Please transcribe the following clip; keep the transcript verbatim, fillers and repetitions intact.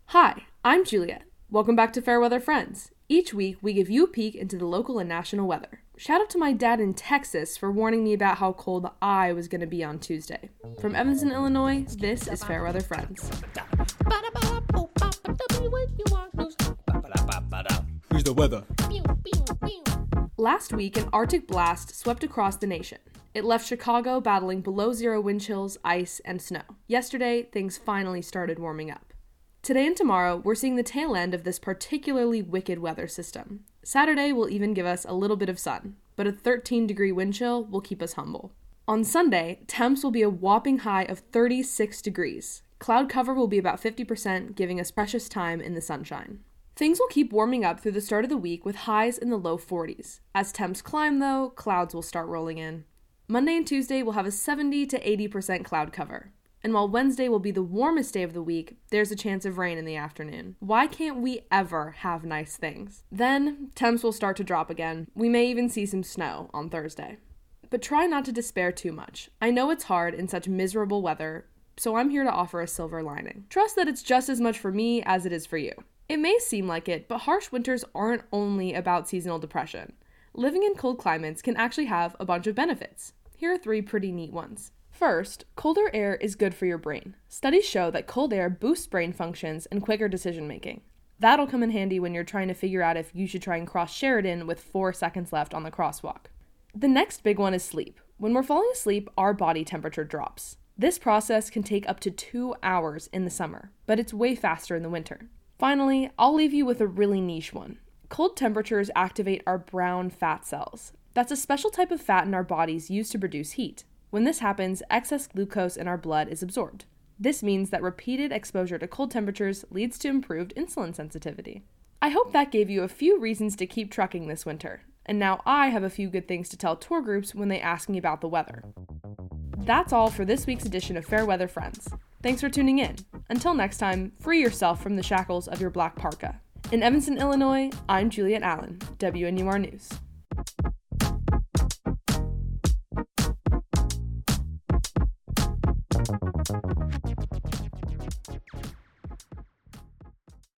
Hi, I'm Juliet. Welcome back to Fairweather Friends. Each week, we give you a peek into the local and national weather. Shout out to my dad in Texas for warning me about how cold I was going to be on Tuesday. From Evanston, Illinois, this is Fairweather Friends. Here's the weather. Last week, an Arctic blast swept across the nation. It left Chicago battling below zero wind chills, ice, and snow. Yesterday, things finally started warming up. Today and tomorrow, we're seeing the tail end of this particularly wicked weather system. Saturday will even give us a little bit of sun, but a thirteen degree wind chill will keep us humble. On Sunday, temps will be a whopping high of thirty-six degrees. Cloud cover will be about fifty percent, giving us precious time in the sunshine. Things will keep warming up through the start of the week with highs in the low forties. As temps climb, though, clouds will start rolling in. Monday and Tuesday will have a seventy to eighty percent cloud cover. And while Wednesday will be the warmest day of the week, there's a chance of rain in the afternoon. Why can't we ever have nice things? Then, temps will start to drop again. We may even see some snow on Thursday. But try not to despair too much. I know it's hard in such miserable weather, so I'm here to offer a silver lining. Trust that it's just as much for me as it is for you. It may seem like it, but harsh winters aren't only about seasonal depression. Living in cold climates can actually have a bunch of benefits. Here are three pretty neat ones. First, colder air is good for your brain. Studies show that cold air boosts brain functions and quicker decision making. That'll come in handy when you're trying to figure out if you should try and cross Sheridan with four seconds left on the crosswalk. The next big one is sleep. When we're falling asleep, our body temperature drops. This process can take up to two hours in the summer, but it's way faster in the winter. Finally, I'll leave you with a really niche one. Cold temperatures activate our brown fat cells. That's a special type of fat in our bodies used to produce heat. When this happens, excess glucose in our blood is absorbed. This means that repeated exposure to cold temperatures leads to improved insulin sensitivity. I hope that gave you a few reasons to keep trucking this winter. And now I have a few good things to tell tour groups when they ask me about the weather. That's all for this week's edition of Fairweather Friends. Thanks for tuning in. Until next time, free yourself from the shackles of your black parka. In Evanston, Illinois, I'm Juliet Allen, W N U R News.